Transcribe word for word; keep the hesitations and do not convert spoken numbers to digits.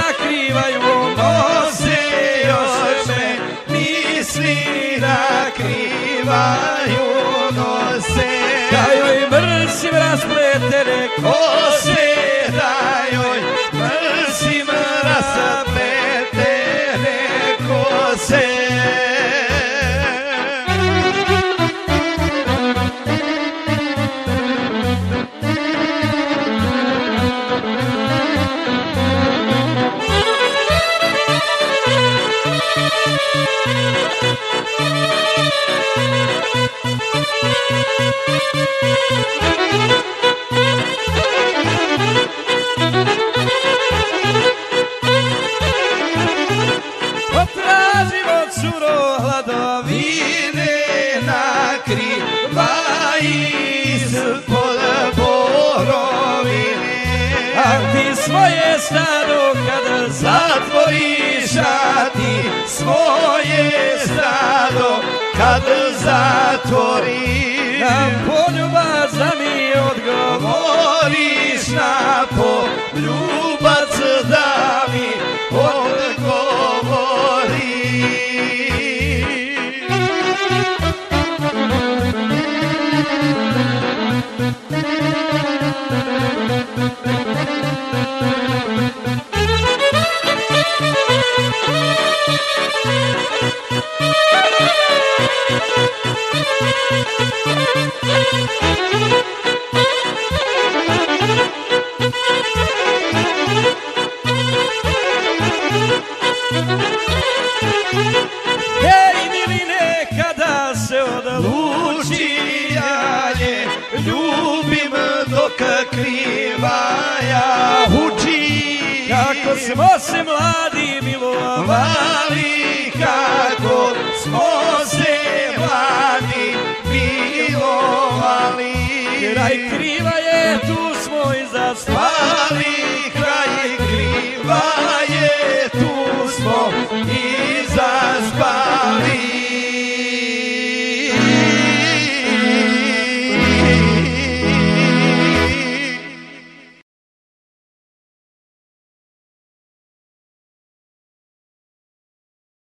nakrivaju, nose još me misli nakrivaju, nose. Da joj mrsim raspletene kose, da joj mrsim raspletene kose. Potražimo curo hladovine, nakriva ispod borovine. A ti svoje stado kada zatvoriš, a ti svoje stado kad zatvoriš. Na poljubac da mi odgovoriš, na poljubac da mi odgovoriš. Hej, miline, kada se odluči, ja je ljubim dok krivaja uči. Kako smo se mladi milovali, kako smo se mladi milovali. Kraj krivaje, tu smo i zaspali, kraj krivaje, tu smo